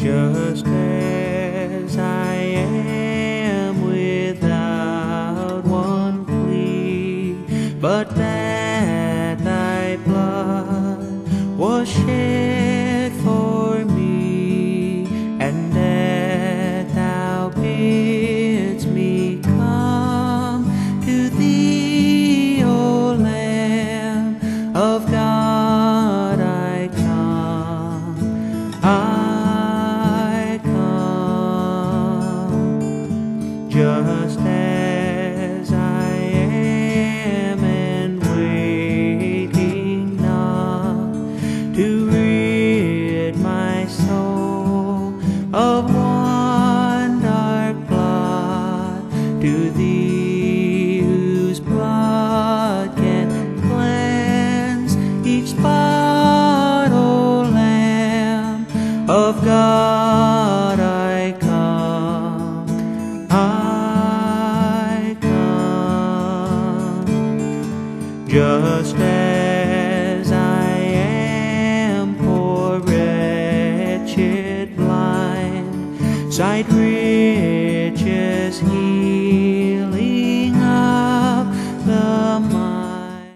just as I am, without one plea, but that thy blood was shed for me, and that thou bidst me come to thee, O Lamb of God. I come, just as I am, and waiting not to rid my soul of one dark blot, to thee whose blood can cleanse each spot, O Lamb of God. I come, just as I am, poor, wretched, blind, sight rich as He